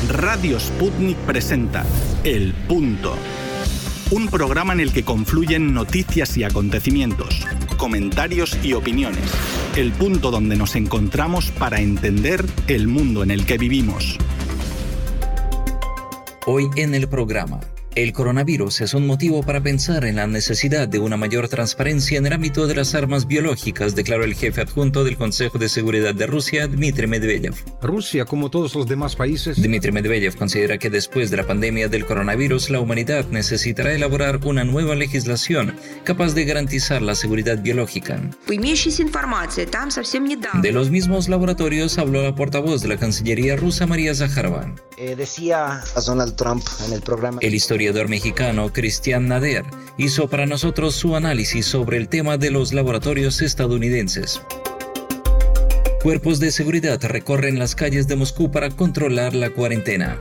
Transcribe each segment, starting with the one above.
Radio Sputnik presenta El Punto, un programa en el que confluyen noticias y acontecimientos, comentarios y opiniones. El punto donde nos encontramos para entender el mundo en el que vivimos. Hoy en el programa, el coronavirus es un motivo para pensar en la necesidad de una mayor transparencia en el ámbito de las armas biológicas, declaró el jefe adjunto del Consejo de Seguridad de Rusia, Dmitry Medvedev. Rusia, como todos los demás países... Dmitry Medvedev considera que después de la pandemia del coronavirus, la humanidad necesitará elaborar una nueva legislación capaz de garantizar la seguridad biológica. De los mismos laboratorios habló la portavoz de la Cancillería rusa, María Zakharova. Decía a Donald Trump en el programa... El historiador mexicano Cristian Nader hizo para nosotros su análisis sobre el tema de los laboratorios estadounidenses. Cuerpos de seguridad recorren las calles de Moscú para controlar la cuarentena.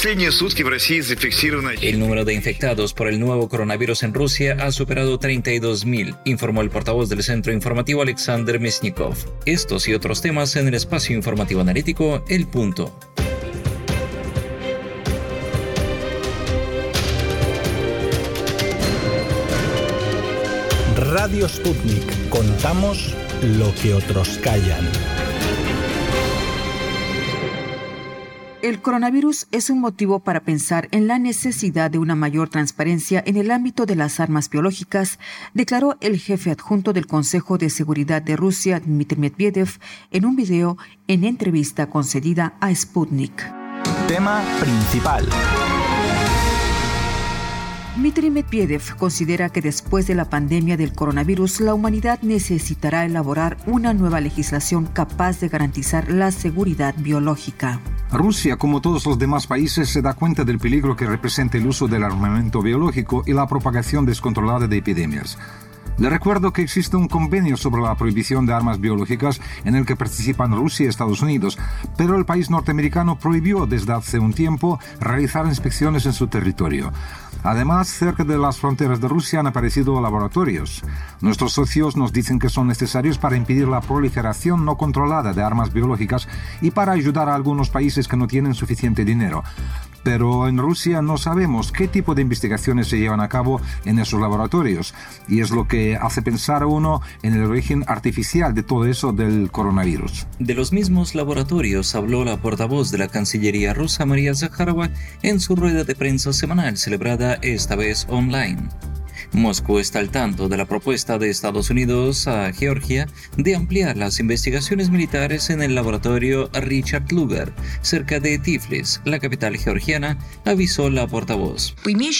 El número de infectados por el nuevo coronavirus en Rusia ha superado 32.000, informó el portavoz del Centro Informativo Alexander Mesnikov. Estos y otros temas en el espacio informativo analítico El Punto. Radio Sputnik. Contamos lo que otros callan. El coronavirus es un motivo para pensar en la necesidad de una mayor transparencia en el ámbito de las armas biológicas, declaró el jefe adjunto del Consejo de Seguridad de Rusia, Dmitry Medvedev, en un video en entrevista concedida a Sputnik. Tema principal. Dmitry Medvedev considera que después de la pandemia del coronavirus, la humanidad necesitará elaborar una nueva legislación capaz de garantizar la seguridad biológica. Rusia, como todos los demás países, se da cuenta del peligro que representa el uso del armamento biológico y la propagación descontrolada de epidemias. Le recuerdo que existe un convenio sobre la prohibición de armas biológicas en el que participan Rusia y Estados Unidos, pero el país norteamericano prohibió desde hace un tiempo realizar inspecciones en su territorio. Además, cerca de las fronteras de Rusia han aparecido laboratorios. Nuestros socios nos dicen que son necesarios para impedir la proliferación no controlada de armas biológicas y para ayudar a algunos países que no tienen suficiente dinero. Pero en Rusia no sabemos qué tipo de investigaciones se llevan a cabo en esos laboratorios, y es lo que hace pensar a uno en el origen artificial de todo eso del coronavirus. De los mismos laboratorios habló la portavoz de la Cancillería rusa, María Zakharova, en su rueda de prensa semanal celebrada esta vez online. Moscú está al tanto de la propuesta de Estados Unidos a Georgia de ampliar las investigaciones militares en el laboratorio Richard Lugar, cerca de Tiflis, la capital georgiana, avisó la portavoz.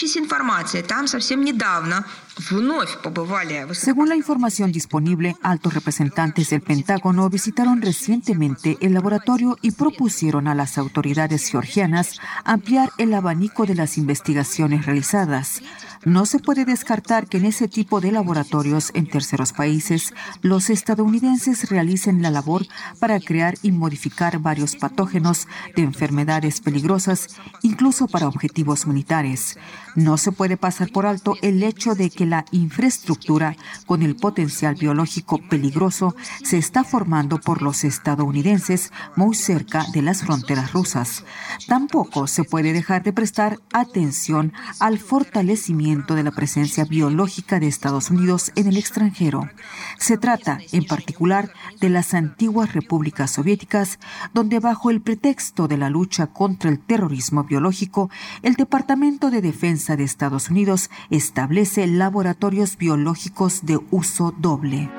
Según la información disponible, altos representantes del Pentágono visitaron recientemente el laboratorio y propusieron a las autoridades georgianas ampliar el abanico de las investigaciones realizadas. No se puede descartar que en ese tipo de laboratorios en terceros países, los estadounidenses realicen la labor para crear y modificar varios patógenos de enfermedades peligrosas, incluso para objetivos militares. No se puede pasar por alto el hecho de que la infraestructura con el potencial biológico peligroso se está formando por los estadounidenses muy cerca de las fronteras rusas. Tampoco se puede dejar de prestar atención al fortalecimiento de la presencia biológica de Estados Unidos en el extranjero. Se trata, en particular, de las antiguas repúblicas soviéticas, donde bajo el pretexto de la lucha contra el terrorismo biológico, el Departamento de Defensa de Estados Unidos establece laboratorios biológicos de uso doble.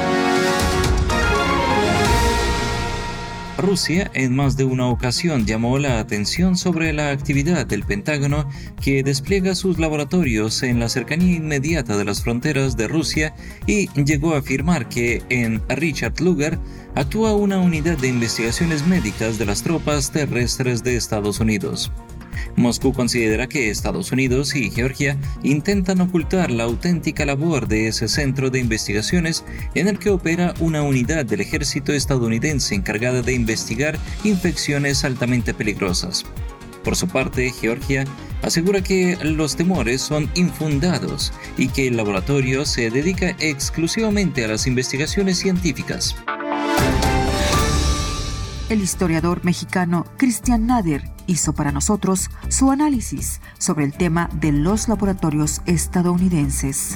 Rusia en más de una ocasión llamó la atención sobre la actividad del Pentágono, que despliega sus laboratorios en la cercanía inmediata de las fronteras de Rusia, y llegó a afirmar que en Richard Lugar actúa una unidad de investigaciones médicas de las tropas terrestres de Estados Unidos. Moscú considera que Estados Unidos y Georgia intentan ocultar la auténtica labor de ese centro de investigaciones en el que opera una unidad del ejército estadounidense encargada de investigar infecciones altamente peligrosas. Por su parte, Georgia asegura que los temores son infundados y que el laboratorio se dedica exclusivamente a las investigaciones científicas. El historiador mexicano Cristian Nader hizo para nosotros su análisis sobre el tema de los laboratorios estadounidenses.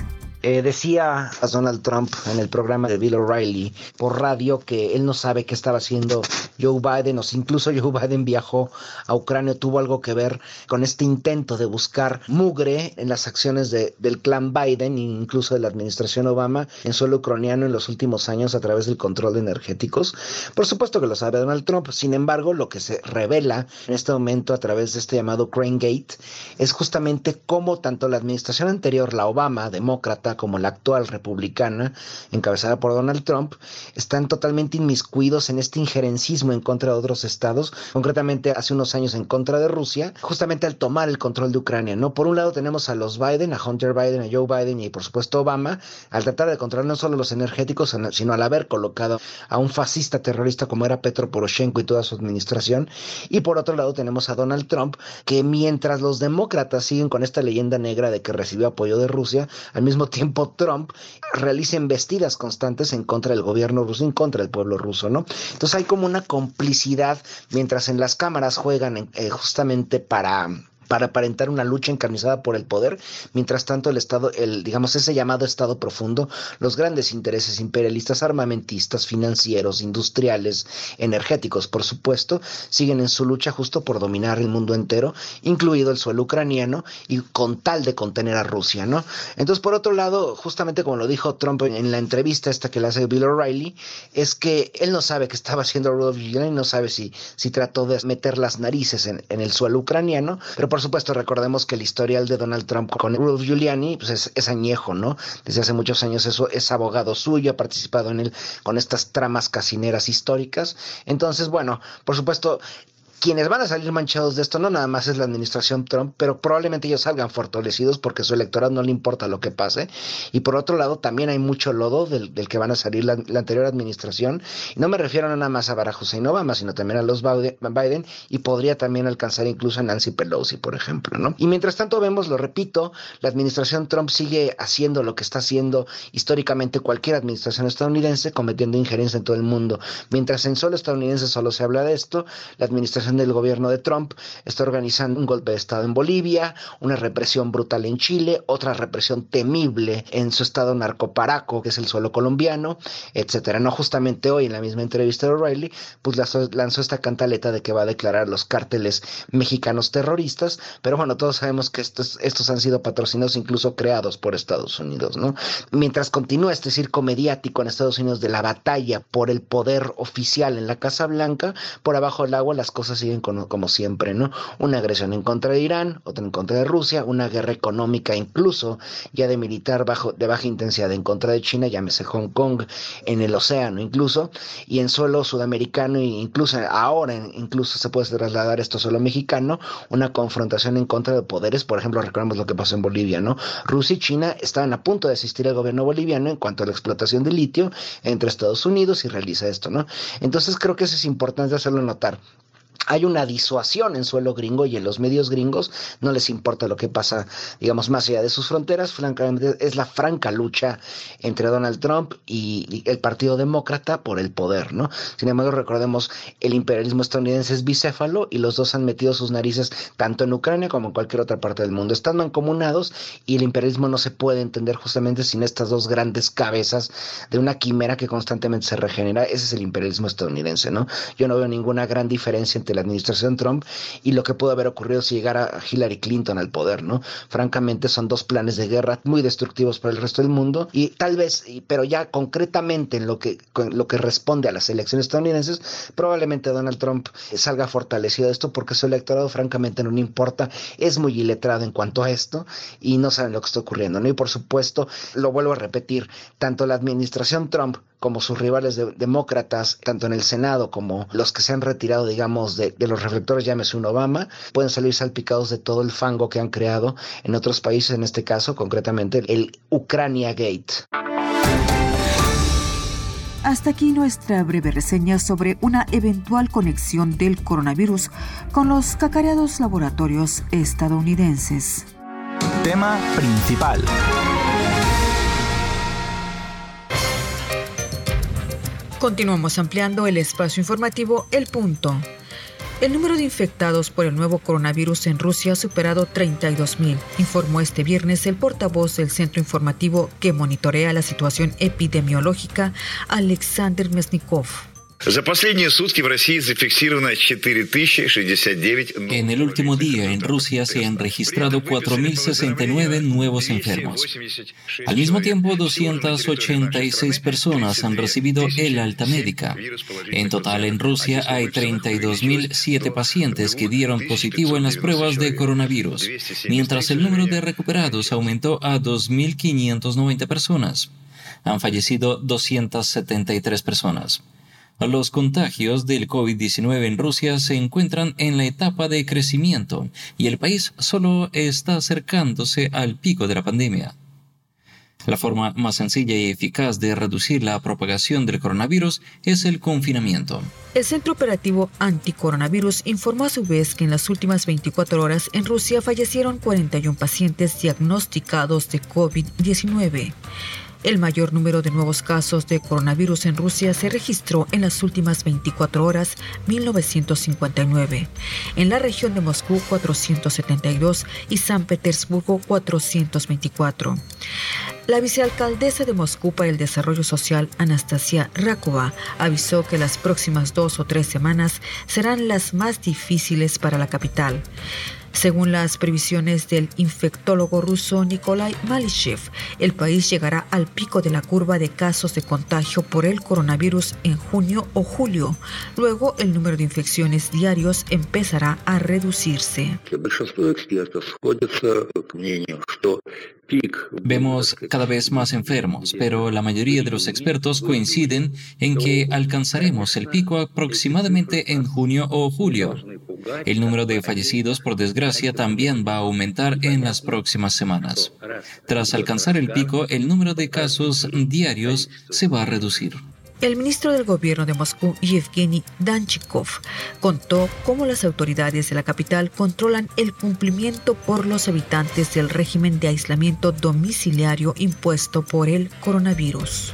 Decía a Donald Trump en el programa de Bill O'Reilly por radio que él no sabe qué estaba haciendo Joe Biden, o si incluso Joe Biden viajó a Ucrania, tuvo algo que ver con este intento de buscar mugre en las acciones del clan Biden e incluso de la administración Obama en suelo ucraniano en los últimos años a través del control de energéticos. Por supuesto que lo sabe Donald Trump. Sin embargo, lo que se revela en este momento a través de este llamado Ukraine Gate es justamente cómo tanto la administración anterior, la Obama, demócrata, como la actual republicana, encabezada por Donald Trump, están totalmente inmiscuidos en este injerencismo en contra de otros estados, concretamente hace unos años en contra de Rusia, justamente al tomar el control de Ucrania, ¿no? Por un lado tenemos a los Biden, a Hunter Biden, a Joe Biden y por supuesto Obama, al tratar de controlar no solo los energéticos, sino al haber colocado a un fascista terrorista como era Petro Poroshenko y toda su administración. Y por otro lado tenemos a Donald Trump, que mientras los demócratas siguen con esta leyenda negra de que recibió apoyo de Rusia, al mismo tiempo Trump realiza embestidas constantes en contra del gobierno ruso, en contra del pueblo ruso, ¿no? Entonces hay como una complicidad mientras en las cámaras juegan justamente para aparentar una lucha encarnizada por el poder, mientras tanto el Estado, digamos ese llamado Estado profundo, los grandes intereses imperialistas, armamentistas, financieros, industriales, energéticos, por supuesto, siguen en su lucha justo por dominar el mundo entero, incluido el suelo ucraniano, y con tal de contener a Rusia, ¿no? Entonces, por otro lado, justamente como lo dijo Trump en la entrevista esta que le hace Bill O'Reilly, es que él no sabe qué estaba haciendo Rudolph Giuliani, no sabe si trató de meter las narices en el suelo ucraniano, pero por supuesto, recordemos que el historial de Donald Trump con Rudolph Giuliani pues es añejo, ¿no? Desde hace muchos años eso es abogado suyo, ha participado en él con estas tramas casineras históricas. Entonces, bueno, por supuesto, quienes van a salir manchados de esto no nada más es la administración Trump, pero probablemente ellos salgan fortalecidos porque su electorado no le importa lo que pase. Y por otro lado, también hay mucho lodo del que van a salir la anterior administración. Y no me refiero nada más a Barack Hussein Obama, sino también a los Biden, y podría también alcanzar incluso a Nancy Pelosi, por ejemplo, ¿no? Y mientras tanto vemos, lo repito, la administración Trump sigue haciendo lo que está haciendo históricamente cualquier administración estadounidense, cometiendo injerencia en todo el mundo. Mientras en solo estadounidense solo se habla de esto, la administración del gobierno de Trump está organizando un golpe de estado en Bolivia, una represión brutal en Chile, otra represión temible en su estado narcoparaco, que es el suelo colombiano, etcétera. No, justamente hoy en la misma entrevista de O'Reilly, pues lanzó esta cantaleta de que va a declarar los cárteles mexicanos terroristas, pero bueno, todos sabemos que estos han sido patrocinados, incluso creados por Estados Unidos, ¿no? Mientras continúa este circo mediático en Estados Unidos de la batalla por el poder oficial en la Casa Blanca, por abajo del agua las cosas siguen como siempre, ¿no? Una agresión en contra de Irán, otra en contra de Rusia, una guerra económica incluso ya de militar de baja intensidad en contra de China, llámese Hong Kong, en el océano incluso, y en suelo sudamericano, e incluso ahora incluso se puede trasladar esto a suelo mexicano, una confrontación en contra de poderes. Por ejemplo, recordemos lo que pasó en Bolivia, ¿no? Rusia y China estaban a punto de asistir al gobierno boliviano en cuanto a la explotación de litio entre Estados Unidos, y realiza esto, ¿no? Entonces creo que eso es importante hacerlo notar. Hay una disuasión en suelo gringo, y en los medios gringos no les importa lo que pasa, digamos, más allá de sus fronteras. Francamente, es la franca lucha entre Donald Trump y el Partido Demócrata por el poder, ¿no? Sin embargo, recordemos, el imperialismo estadounidense es bicéfalo y los dos han metido sus narices tanto en Ucrania como en cualquier otra parte del mundo. Están mancomunados, y el imperialismo no se puede entender justamente sin estas dos grandes cabezas de una quimera que constantemente se regenera. Ese es el imperialismo estadounidense, ¿no? Yo no veo ninguna gran diferencia entre la administración Trump y lo que pudo haber ocurrido si llegara Hillary Clinton al poder, ¿no? Francamente, son dos planes de guerra muy destructivos para el resto del mundo, y tal vez, pero ya concretamente en lo que responde a las elecciones estadounidenses, probablemente Donald Trump salga fortalecido de esto, porque su electorado francamente no le importa, es muy iletrado en cuanto a esto y no saben lo que está ocurriendo, ¿no? Y por supuesto, lo vuelvo a repetir, tanto la administración Trump como sus rivales demócratas, tanto en el Senado como los que se han retirado, digamos, de los reflectores, llámese un Obama, pueden salir salpicados de todo el fango que han creado en otros países, en este caso, concretamente, el Ucrania Gate. Hasta aquí nuestra breve reseña sobre una eventual conexión del coronavirus con los cacareados laboratorios estadounidenses. Tema principal. Continuamos ampliando el espacio informativo El Punto. El número de infectados por el nuevo coronavirus en Rusia ha superado 32.000, informó este viernes el portavoz del centro informativo que monitorea la situación epidemiológica, Alexander Mesnikov. En el último día en Rusia se han registrado 4.069 nuevos enfermos. Al mismo tiempo, 286 personas han recibido el alta médica. En total, en Rusia hay 32.007 pacientes que dieron positivo en las pruebas de coronavirus, mientras el número de recuperados aumentó a 2.590 personas. Han fallecido 273 personas. Los contagios del COVID-19 en Rusia se encuentran en la etapa de crecimiento y el país solo está acercándose al pico de la pandemia. La forma más sencilla y eficaz de reducir la propagación del coronavirus es el confinamiento. El Centro Operativo Anticoronavirus informó a su vez que en las últimas 24 horas en Rusia fallecieron 41 pacientes diagnosticados de COVID-19. El mayor número de nuevos casos de coronavirus en Rusia se registró en las últimas 24 horas, 1959. En la región de Moscú, 472 y San Petersburgo, 424. La vicealcaldesa de Moscú para el Desarrollo Social, Anastasia Rakova, avisó que las próximas 2 o 3 semanas serán las más difíciles para la capital. Según las previsiones del infectólogo ruso Nikolai Malishev, el país llegará al pico de la curva de casos de contagio por el coronavirus en junio o julio. Luego, el número de infecciones diarios empezará a reducirse. Vemos cada vez más enfermos, pero la mayoría de los expertos coinciden en que alcanzaremos el pico aproximadamente en junio o julio. El número de fallecidos, por desgracia, también va a aumentar en las próximas semanas. Tras alcanzar el pico, el número de casos diarios se va a reducir. El ministro del gobierno de Moscú, Yevgeny Danchikov, contó cómo las autoridades de la capital controlan el cumplimiento por los habitantes del régimen de aislamiento domiciliario impuesto por el coronavirus.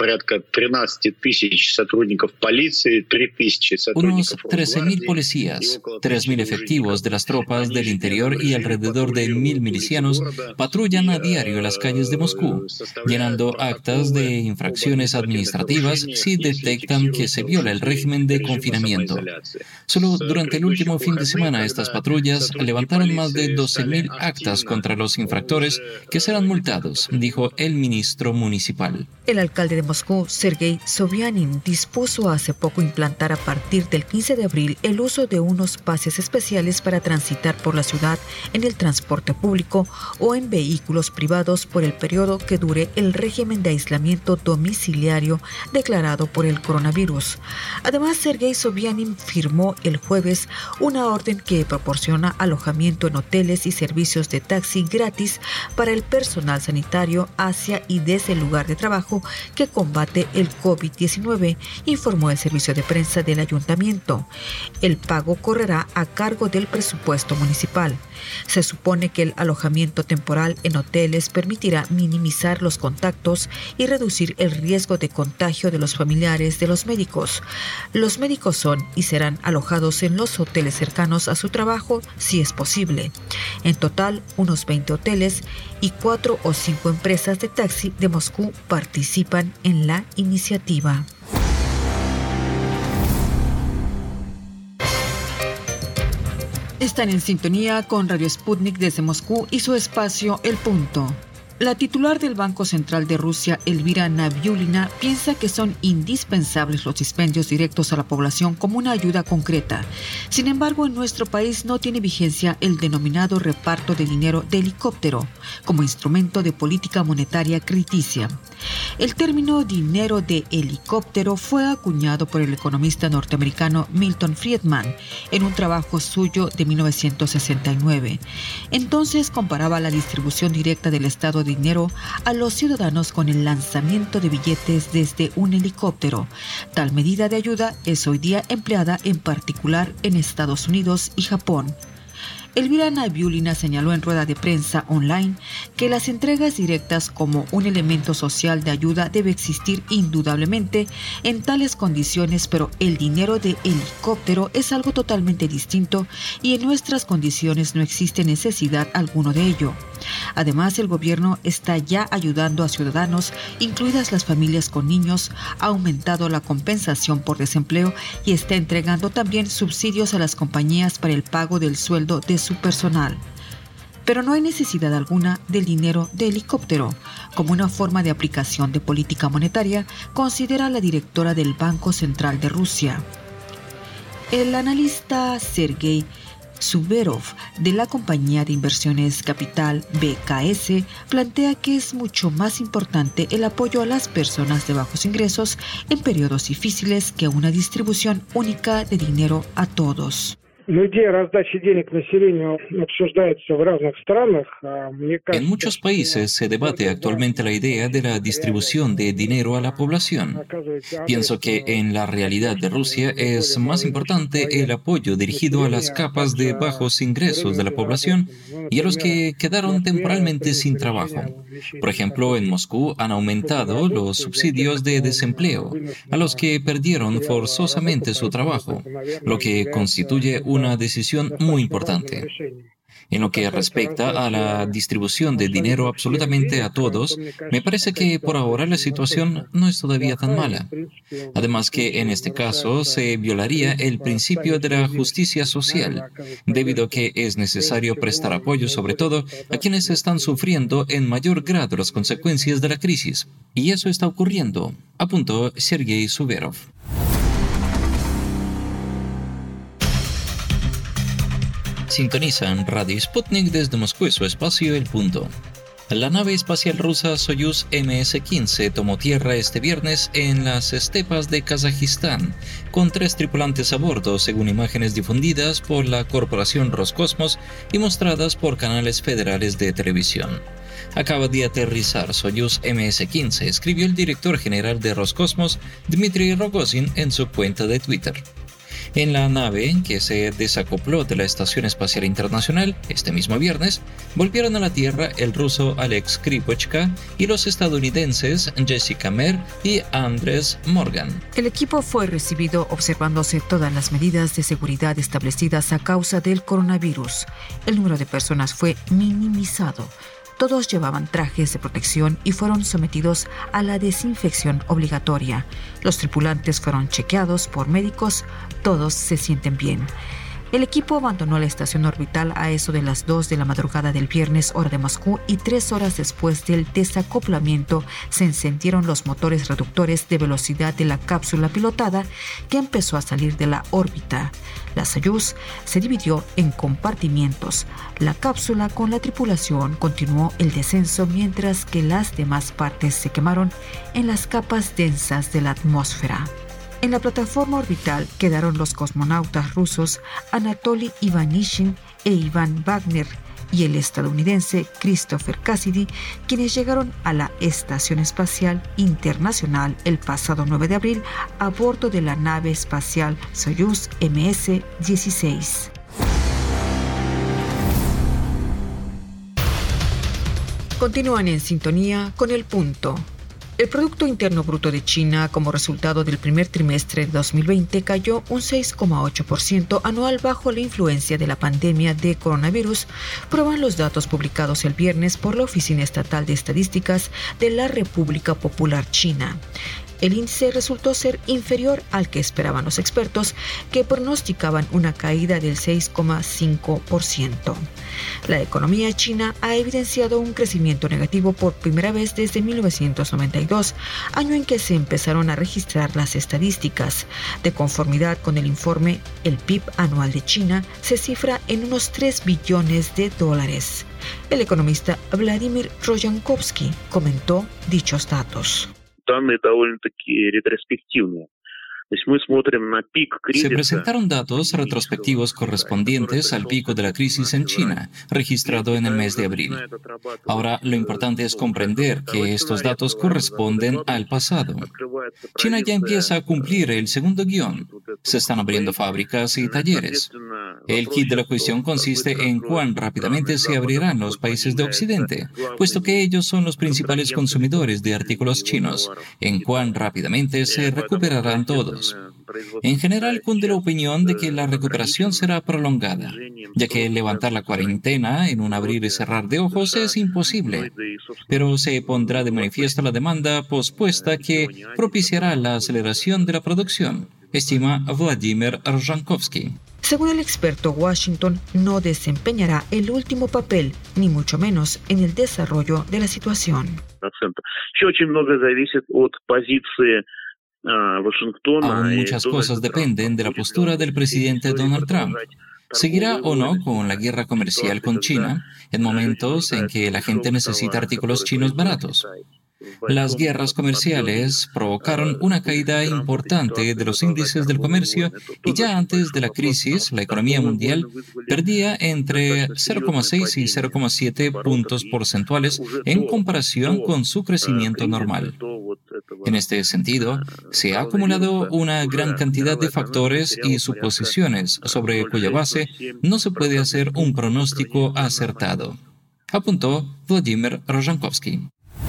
Unos 13.000 policías, 3.000 efectivos de las tropas del interior y alrededor de 1.000 milicianos patrullan a diario las calles de Moscú, llenando actas de infracciones administrativas si detectan que se viola el régimen de confinamiento. Solo durante el último fin de semana estas patrullas levantaron más de 12.000 actas contra los infractores que serán multados, dijo el ministro municipal. El alcalde de Moscú, Sergei Sobyanin, dispuso hace poco implantar a partir del 15 de abril el uso de unos pases especiales para transitar por la ciudad en el transporte público o en vehículos privados por el periodo que dure el régimen de aislamiento domiciliario declarado por el coronavirus. Además, Sergei Sobyanin firmó el jueves una orden que proporciona alojamiento en hoteles y servicios de taxi gratis para el personal sanitario hacia y desde el lugar de trabajo que combate el COVID-19, informó el servicio de prensa del ayuntamiento. El pago correrá a cargo del presupuesto municipal. Se supone que el alojamiento temporal en hoteles permitirá minimizar los contactos y reducir el riesgo de contagio de los familiares de los médicos. Los médicos son y serán alojados en los hoteles cercanos a su trabajo si es posible. En total, unos 20 hoteles y 4 o 5 empresas de taxi de Moscú participan en la iniciativa. Están en sintonía con Radio Sputnik desde Moscú y su espacio El Punto. La titular del Banco Central de Rusia, Elvira Nabiulina, piensa que son indispensables los dispendios directos a la población como una ayuda concreta. Sin embargo, en nuestro país no tiene vigencia el denominado reparto de dinero de helicóptero como instrumento de política monetaria crediticia. El término dinero de helicóptero fue acuñado por el economista norteamericano Milton Friedman en un trabajo suyo de 1969. Entonces comparaba la distribución directa del Estado de dinero a los ciudadanos con el lanzamiento de billetes desde un helicóptero. Tal medida de ayuda es hoy día empleada en particular en Estados Unidos y Japón. Elvira Nabiulina señaló en rueda de prensa online que las entregas directas como un elemento social de ayuda debe existir indudablemente en tales condiciones, pero el dinero de helicóptero es algo totalmente distinto y en nuestras condiciones no existe necesidad alguno de ello. Además, el gobierno está ya ayudando a ciudadanos, incluidas las familias con niños, ha aumentado la compensación por desempleo y está entregando también subsidios a las compañías para el pago del sueldo de su personal. Pero no hay necesidad alguna del dinero de helicóptero. Como una forma de aplicación de política monetaria, considera la directora del Banco Central de Rusia. El analista Sergei Suverov, de la compañía de inversiones Capital BKS, plantea que es mucho más importante el apoyo a las personas de bajos ingresos en periodos difíciles que una distribución única de dinero a todos. En muchos países se debate actualmente la idea de la distribución de dinero a la población. Pienso que en la realidad de Rusia es más importante el apoyo dirigido a las capas de bajos ingresos de la población y a los que quedaron temporalmente sin trabajo. Por ejemplo, en Moscú han aumentado los subsidios de desempleo a los que perdieron forzosamente su trabajo, lo que constituye una decisión muy importante. En lo que respecta a la distribución de dinero absolutamente a todos, me parece que por ahora la situación no es todavía tan mala. Además que en este caso se violaría el principio de la justicia social, debido a que es necesario prestar apoyo sobre todo a quienes están sufriendo en mayor grado las consecuencias de la crisis. Y eso está ocurriendo, apuntó Sergei Suverov. Sintonizan Radio Sputnik desde Moscú, su espacio El Punto. La nave espacial rusa Soyuz MS-15 tomó tierra este viernes en las estepas de Kazajistán, con 3 tripulantes a bordo, según imágenes difundidas por la corporación Roscosmos y mostradas por canales federales de televisión. Acaba de aterrizar Soyuz MS-15, escribió el director general de Roscosmos, Dmitry Rogozin, en su cuenta de Twitter. En la nave, que se desacopló de la Estación Espacial Internacional este mismo viernes, volvieron a la Tierra el ruso Alex Krypochka y los estadounidenses Jessica Meir y Andres Morgan. El equipo fue recibido observándose todas las medidas de seguridad establecidas a causa del coronavirus. El número de personas fue minimizado. Todos llevaban trajes de protección y fueron sometidos a la desinfección obligatoria. Los tripulantes fueron chequeados por médicos. Todos se sienten bien. El equipo abandonó la estación orbital a eso de las 2 de la madrugada del viernes, hora de Moscú, y 3 horas después del desacoplamiento se encendieron los motores reductores de velocidad de la cápsula pilotada que empezó a salir de la órbita. La Soyuz se dividió en compartimientos. La cápsula con la tripulación continuó el descenso mientras que las demás partes se quemaron en las capas densas de la atmósfera. En la plataforma orbital quedaron los cosmonautas rusos Anatoly Ivanishin e Ivan Wagner y el estadounidense Christopher Cassidy, quienes llegaron a la Estación Espacial Internacional el pasado 9 de abril a bordo de la nave espacial Soyuz MS-16. Continúan en sintonía con El Punto. El Producto Interno Bruto de China, como resultado del primer trimestre de 2020, cayó un 6,8% anual bajo la influencia de la pandemia de coronavirus, prueban los datos publicados el viernes por la Oficina Estatal de Estadísticas de la República Popular China. El índice resultó ser inferior al que esperaban los expertos, que pronosticaban una caída del 6,5%. La economía china ha evidenciado un crecimiento negativo por primera vez desde 1992, año en que se empezaron a registrar las estadísticas. De conformidad con el informe, el PIB anual de China se cifra en unos $3 billones. El economista Vladimir Rozhankovsky comentó dichos datos. Se presentaron datos retrospectivos correspondientes al pico de la crisis en China, registrado en el mes de abril. Ahora, lo importante es comprender que estos datos corresponden al pasado. China ya empieza a cumplir el segundo guión. Se están abriendo fábricas y talleres. El quid de la cuestión consiste en cuán rápidamente se abrirán los países de Occidente, puesto que ellos son los principales consumidores de artículos chinos, en cuán rápidamente se recuperarán todos. En general, cunde la opinión de que la recuperación será prolongada, ya que levantar la cuarentena en un abrir y cerrar de ojos es imposible, pero se pondrá de manifiesto la demanda pospuesta que propiciará la aceleración de la producción, estima Vladimir Rozhankovsky. Según el experto, Washington no desempeñará el último papel, ni mucho menos en el desarrollo de la situación. Aún muchas cosas dependen de la postura del presidente Donald Trump. ¿Seguirá o no con la guerra comercial con China en momentos en que la gente necesita artículos chinos baratos? Las guerras comerciales provocaron una caída importante de los índices del comercio y ya antes de la crisis la economía mundial perdía entre 0,6 y 0,7 puntos porcentuales en comparación con su crecimiento normal. En este sentido, se ha acumulado una gran cantidad de factores y suposiciones sobre cuya base no se puede hacer un pronóstico acertado, apuntó Vladimir Rozhankovsky.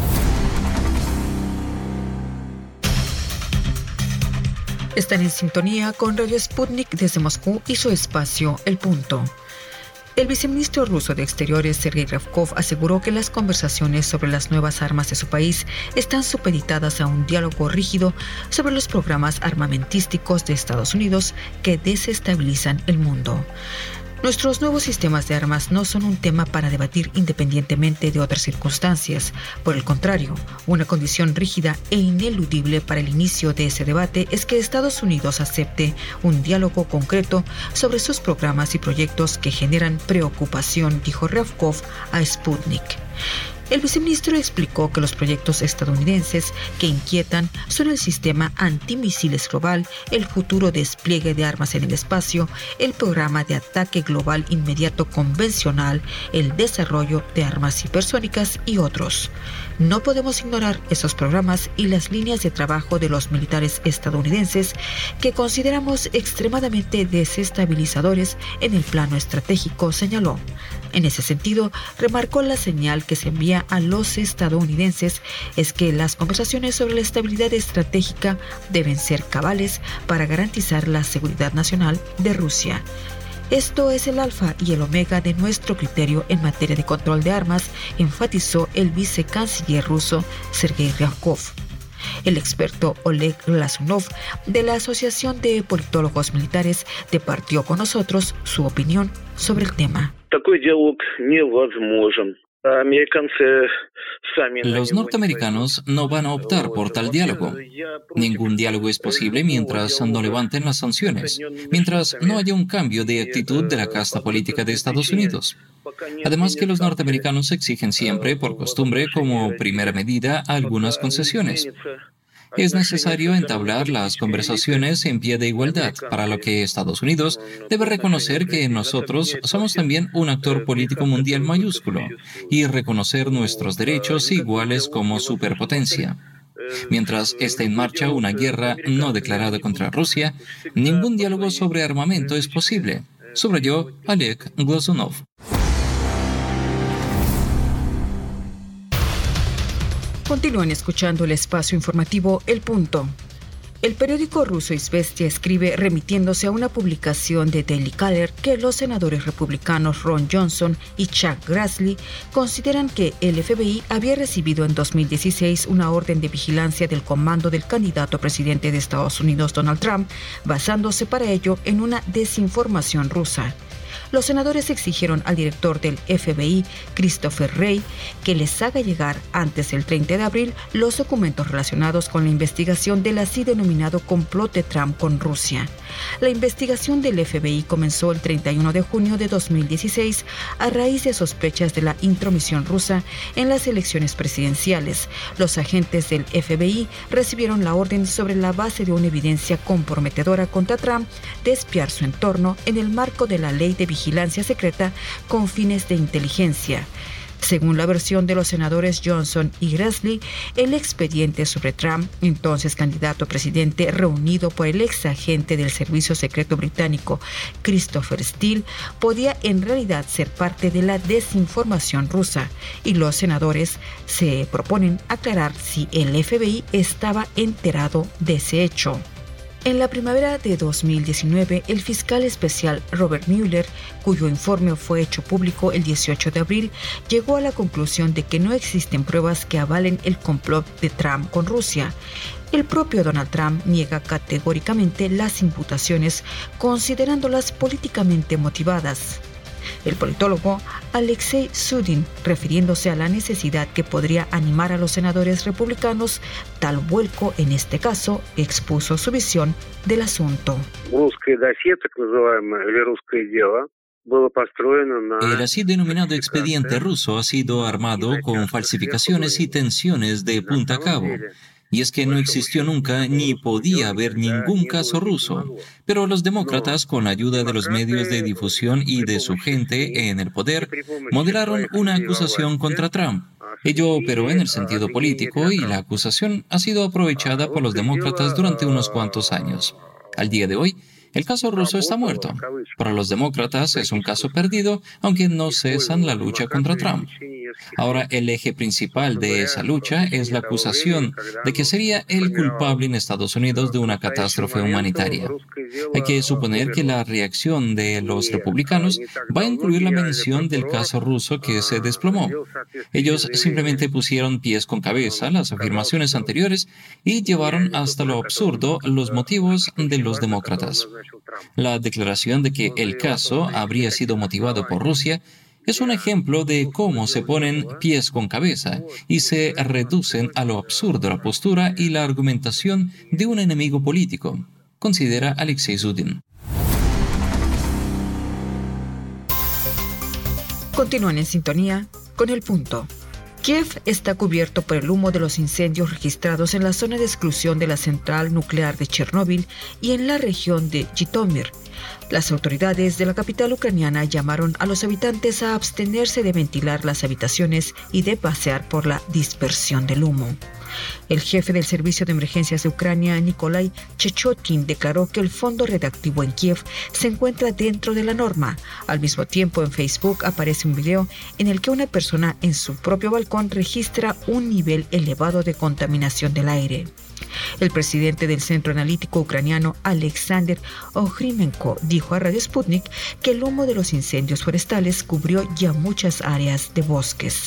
Están en sintonía con Radio Sputnik desde Moscú y su espacio El Punto. El viceministro ruso de Exteriores, Sergei Ryabkov, aseguró que las conversaciones sobre las nuevas armas de su país están supeditadas a un diálogo rígido sobre los programas armamentísticos de Estados Unidos que desestabilizan el mundo. Nuestros nuevos sistemas de armas no son un tema para debatir independientemente de otras circunstancias. Por el contrario, una condición rígida e ineludible para el inicio de ese debate es que Estados Unidos acepte un diálogo concreto sobre sus programas y proyectos que generan preocupación, dijo Ryabkov a Sputnik. El viceministro explicó que los proyectos estadounidenses que inquietan son el sistema antimisiles global, el futuro despliegue de armas en el espacio, el programa de ataque global inmediato convencional, el desarrollo de armas hipersónicas y otros. No podemos ignorar esos programas y las líneas de trabajo de los militares estadounidenses que consideramos extremadamente desestabilizadores en el plano estratégico, señaló. En ese sentido, remarcó la señal que se envía a los estadounidenses es que las conversaciones sobre la estabilidad estratégica deben ser cabales para garantizar la seguridad nacional de Rusia. Esto es el alfa y el omega de nuestro criterio en materia de control de armas, enfatizó el vicecanciller ruso Sergei Ryabkov. El experto Oleg Glazunov de la Asociación de Politólogos Militares departió con nosotros su opinión sobre el tema. Los norteamericanos no van a optar por tal diálogo. Ningún diálogo es posible mientras no levanten las sanciones, mientras no haya un cambio de actitud de la casta política de Estados Unidos. Además que los norteamericanos exigen siempre, por costumbre, como primera medida, algunas concesiones. Es necesario entablar las conversaciones en pie de igualdad, para lo que Estados Unidos debe reconocer que nosotros somos también un actor político mundial mayúsculo y reconocer nuestros derechos iguales como superpotencia. Mientras esté en marcha una guerra no declarada contra Rusia, ningún diálogo sobre armamento es posible, subrayó Oleg Glazunov. Continúen escuchando el espacio informativo El Punto. El periódico ruso Izvestia escribe, remitiéndose a una publicación de Daily Caller, que los senadores republicanos Ron Johnson y Chuck Grassley consideran que el FBI había recibido en 2016 una orden de vigilancia del comando del candidato a presidente de Estados Unidos, Donald Trump, basándose para ello en una desinformación rusa. Los senadores exigieron al director del FBI, Christopher Wray, que les haga llegar antes del 30 de abril los documentos relacionados con la investigación del así denominado complot de Trump con Rusia. La investigación del FBI comenzó el 31 de junio de 2016 a raíz de sospechas de la intromisión rusa en las elecciones presidenciales. Los agentes del FBI recibieron la orden sobre la base de una evidencia comprometedora contra Trump de espiar su entorno en el marco de la ley de vigilancia secreta con fines de inteligencia. Según la versión de los senadores Johnson y Grassley, el expediente sobre Trump, entonces candidato a presidente, reunido por el ex agente del Servicio Secreto Británico Christopher Steele, podía en realidad ser parte de la desinformación rusa, y los senadores se proponen aclarar si el FBI estaba enterado de ese hecho. En la primavera de 2019, el fiscal especial Robert Mueller, cuyo informe fue hecho público el 18 de abril, llegó a la conclusión de que no existen pruebas que avalen el complot de Trump con Rusia. El propio Donald Trump niega categóricamente las imputaciones, considerándolas políticamente motivadas. El politólogo Alexei Sudin, refiriéndose a la necesidad que podría animar a los senadores republicanos tal vuelco en este caso, expuso su visión del asunto. El así denominado expediente ruso ha sido armado con falsificaciones y tensiones de punta a cabo. Y es que no existió nunca ni podía haber ningún caso ruso. Pero los demócratas, con ayuda de los medios de difusión y de su gente en el poder, modelaron una acusación contra Trump. Ello operó en el sentido político y la acusación ha sido aprovechada por los demócratas durante unos cuantos años. Al día de hoy, el caso ruso está muerto. Para los demócratas es un caso perdido, aunque no cesan la lucha contra Trump. Ahora, el eje principal de esa lucha es la acusación de que sería el culpable en Estados Unidos de una catástrofe humanitaria. Hay que suponer que la reacción de los republicanos va a incluir la mención del caso ruso que se desplomó. Ellos simplemente pusieron pies con cabeza las afirmaciones anteriores y llevaron hasta lo absurdo los motivos de los demócratas. La declaración de que el caso habría sido motivado por Rusia es un ejemplo de cómo se ponen pies con cabeza y se reducen a lo absurdo la postura y la argumentación de un enemigo político, considera Alexei Sudin. Continúan en sintonía con El Punto. Kiev está cubierto por el humo de los incendios registrados en la zona de exclusión de la central nuclear de Chernóbil y en la región de Jitomir. Las autoridades de la capital ucraniana llamaron a los habitantes a abstenerse de ventilar las habitaciones y de pasear por la dispersión del humo. El jefe del Servicio de Emergencias de Ucrania, Nikolai Chechotkin, declaró que el fondo radiactivo en Kiev se encuentra dentro de la norma. Al mismo tiempo, en Facebook aparece un video en el que una persona en su propio balcón registra un nivel elevado de contaminación del aire. El presidente del Centro Analítico Ucraniano, Alexander Ohrimenko, dijo a Radio Sputnik que el humo de los incendios forestales cubrió ya muchas áreas de bosques.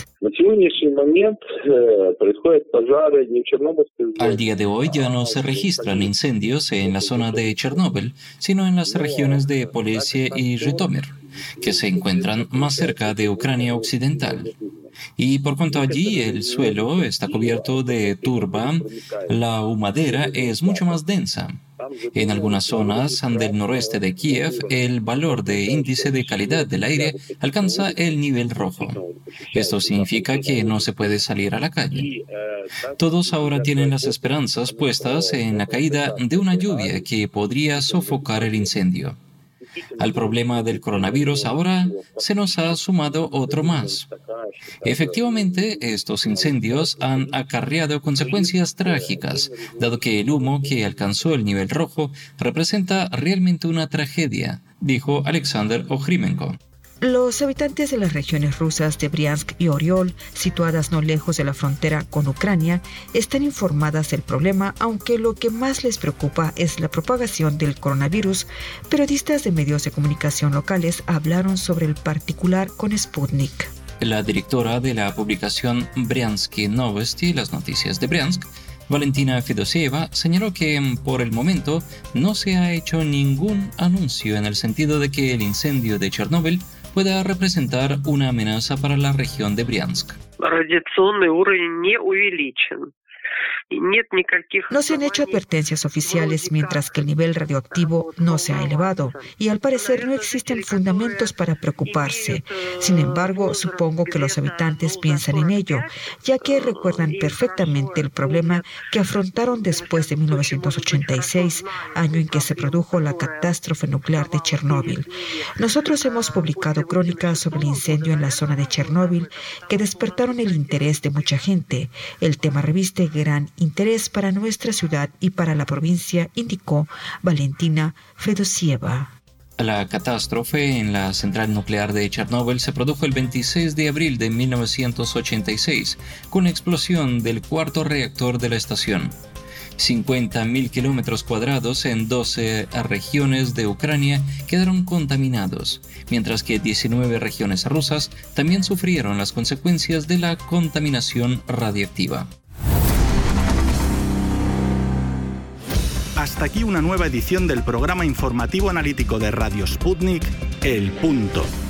Al día de hoy ya no se registran incendios en la zona de Chernóbil, sino en las regiones de Polessie y Zhytomyr, que se encuentran más cerca de Ucrania occidental. Y por cuanto allí el suelo está cubierto de turba, la humadera es mucho más densa. En algunas zonas del noroeste de Kiev, el valor de índice de calidad del aire alcanza el nivel rojo. Esto significa que no se puede salir a la calle. Todos ahora tienen las esperanzas puestas en la caída de una lluvia que podría sofocar el incendio. Al problema del coronavirus ahora se nos ha sumado otro más. Efectivamente, estos incendios han acarreado consecuencias trágicas, dado que el humo que alcanzó el nivel rojo representa realmente una tragedia, dijo Alexander Ohrimenko. Los habitantes de las regiones rusas de Briansk y Oriol, situadas no lejos de la frontera con Ucrania, están informadas del problema, aunque lo que más les preocupa es la propagación del coronavirus. Periodistas de medios de comunicación locales hablaron sobre el particular con Sputnik. La directora de la publicación Bryansky Novosti, las noticias de Briansk, Valentina Fedosieva, señaló que por el momento no se ha hecho ningún anuncio en el sentido de que el incendio de Chernóbil pueda representar una amenaza para la región de Briansk. No se han hecho advertencias oficiales mientras que el nivel radioactivo no se ha elevado y al parecer no existen fundamentos para preocuparse. Sin embargo, supongo que los habitantes piensan en ello, ya que recuerdan perfectamente el problema que afrontaron después de 1986, año en que se produjo la catástrofe nuclear de Chernóbil. Nosotros hemos publicado crónicas sobre el incendio en la zona de Chernóbil que despertaron el interés de mucha gente. El tema reviste gran interés para nuestra ciudad y para la provincia, indicó Valentina Fedosieva. La catástrofe en la central nuclear de Chernóbil se produjo el 26 de abril de 1986, con la explosión del cuarto reactor de la estación. 50.000 kilómetros cuadrados en 12 regiones de Ucrania quedaron contaminados, mientras que 19 regiones rusas también sufrieron las consecuencias de la contaminación radiactiva. Hasta aquí una nueva edición del programa informativo analítico de Radio Sputnik, El Punto.